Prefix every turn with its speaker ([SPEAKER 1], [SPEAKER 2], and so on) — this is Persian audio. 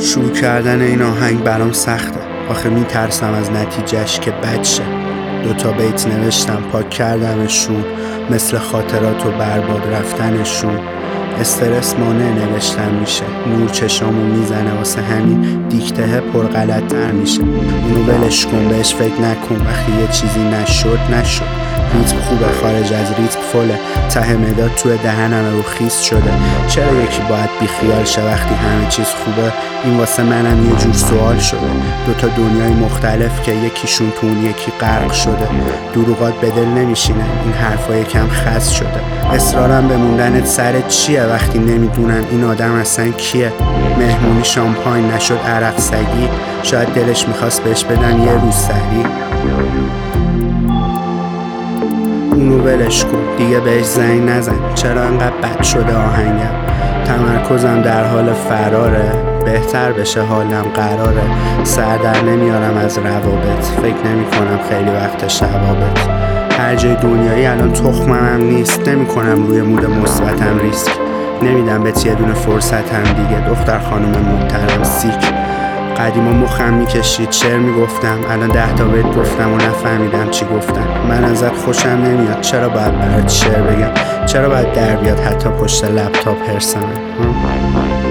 [SPEAKER 1] شروع کردن این آهنگ برام سخته، آخه میترسم از نتیجهش که بد شه. 2 بیت نوشتم، پاک کردمشون، مثل خاطرات و برباد رفتنشون. استرس مانع نوشتن میشه، نور چشامو میزنه، واسه همین دیکته پر غلط‌تر میشه. اونو ولش کن، بهش فکر نکن، وقتی یه چیزی نشد. ریتم خوبه، خارج از ریتم فله، ته مداد توی دهنم رو خیس شده. چرا یکی باید بیخیال شه وقتی همه چیز خوبه؟ این واسه منم یه جور سوال شده. 2 دنیای مختلف که یکیشون تو اون یکی غرق شده. دروغات به دل نمیشینه، این حرفا یکم خس شده. اصرارم به موندنت سرت چیه وقتی نمیدونن این آدم اصلا کیه؟ مهمونی شامپاین نشد عرق سگی، شاید دلش میخواست بهش بدن یه روز سری. اونو ولش کن، دیگه بهش زنگ نزن، چرا انقدر بد شده آهنگم؟ تمرکزم در حال فراره، بهتر بشه حالم قراره. سر در نمیارم از روابط، فکر نمی کنم خیلی وقت شبابت. هر جای دنیایی الان تخمم نیست، نمی کنم روی مود مثبتم ریسک. نمیدم بهت یه دونه فرصتم دیگه، دختر خانم محترم سیک. قدیما مخم میکشید، شعر میگفتم، الان 10 بیت گفتم و نفهمیدم چی گفتم. من ازت خوشم نمیاد، چرا باید برات شعر بگم؟ چرا باید در بیاد حتی پشت لپتاپ هرسمه؟